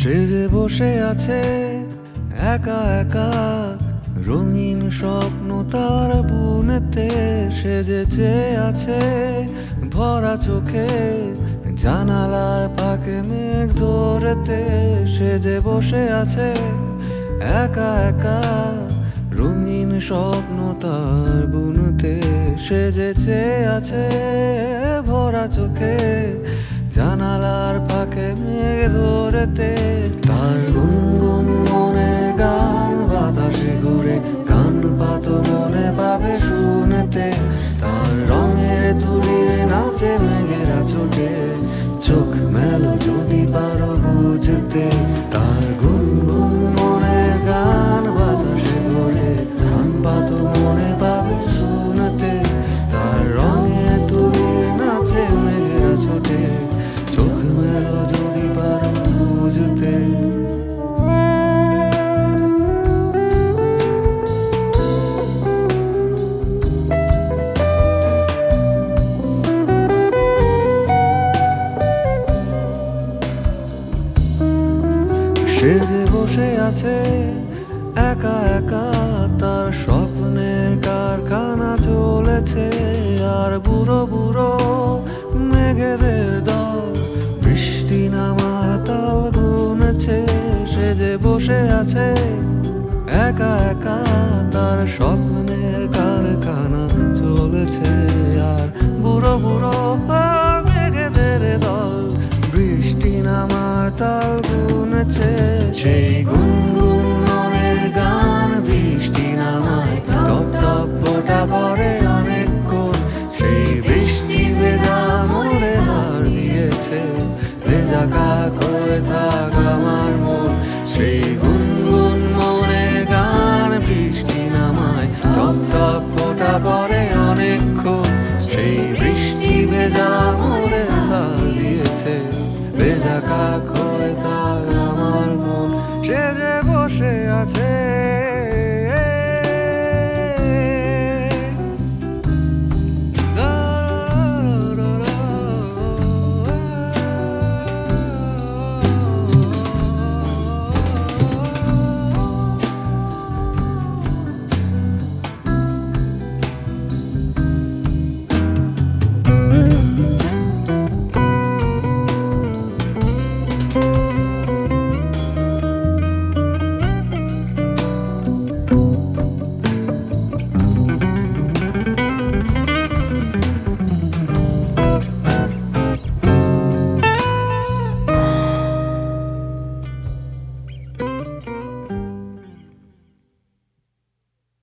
সে যে বসে আছে একা একা, রঙিন স্বপ্ন তার বুনেতে। সে যে চেয়ে আছে ভরা চোখে, জানালার ফাঁকে মেঘ ধরেতে। সে যে বসে আছে একা একা, রঙিন স্বপ্ন তার বুনতে। সে যে চেয়ে আছে ভরা চোখে, জানালার ফাঁকে মেঘ ধরেতে। তার গুনগুন মনের গান বাতাসে ঘুরে, কান পাতো মনে পাবে শুনেতে। তার রঙের তুলির নাচে মেঘেরা ছোটে, চোখ মেলো যদি পারো বুঝতে। তার গুনগুন মনের গান বাতাসে ঘুরে, কান পাতো মনে পাবে শুনতে। তার রঙের তুলির নাচে মেঘেরা ছোটে, চোখ মেলো যদি পারো বুঝতে। সে যে বসে আছে একা একা, তার স্বপ্নের কারখানা চলেছে। আর বুড়ো বুড়ো মেঘেদের দল বৃষ্টি নামার তাল গুনেছে। সে যে বসে আছে একা একা, তার স্বপ্নের কারখানা চলেছে। আর বুড়ো বুড়ো মেঘেদের দল বৃষ্টি নামার তাল গুনেছে। সেই গুনগুন মনের গান বৃষ্টি নামায়, টপ টপ ফোঁটা পড়ে অনেকক্ষণ। সেই বৃষ্টি ভেজা মোরে ধার দিয়েছে, ভেজা কাক হয়ে থাক আমার মন। সেই গুনগুন মনের গান বৃষ্টি নামায়, টপ টপ ফোঁটা পড়ে অনেকক্ষণ। সেই বৃষ্টি ভেজা মোরে ধার দিয়েছে, ভেজা কাক